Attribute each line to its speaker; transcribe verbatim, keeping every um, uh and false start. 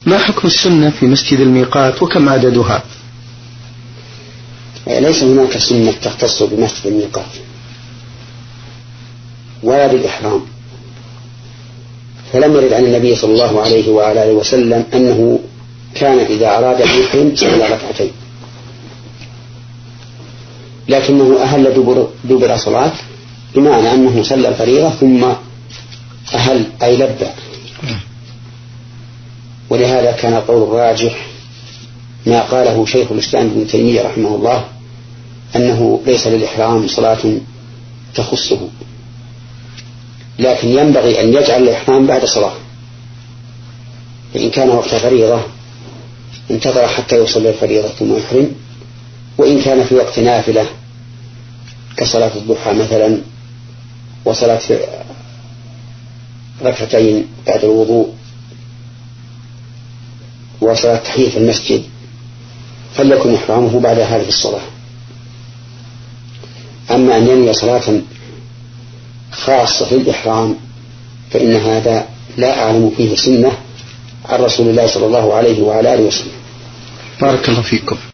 Speaker 1: ما حكم السنة في مسجد الميقات وكم عددها؟
Speaker 2: ليس هناك سنة تختص بمسجد الميقات ولا بالإحرام، فلم يرد عن النبي صلى الله عليه وعلى آله وسلم أنه كان إذا أراد أن يحرم صلى ركعتين، لكنه أهل دبر, دبر صلاة، بمعنى أنه صلى الفريضة ثم أهل أي لبى. ولهذا كان قول الراجح ما قاله شيخ الإسلام ابن تيمية رحمه الله أنه ليس للإحرام صلاة تخصه، لكن ينبغي أن يجعل الإحرام بعد صلاة، فإن كان وقت فريضة انتظر حتى يصلي الفريضة ثم يحرم، وإن كان في وقت نافلة كصلاة الضحى مثلا وصلاة ركعتين بعد الوضوء وصلاة تحية المسجد فليكن إحرامه بعد هذه الصلاة. أما أن ينوي صلاة خاصة في الإحرام فإن هذا لا أعلم فيه سنة عن رسول الله صلى الله عليه وعلى آله وسلم.
Speaker 1: بارك الله فيكم.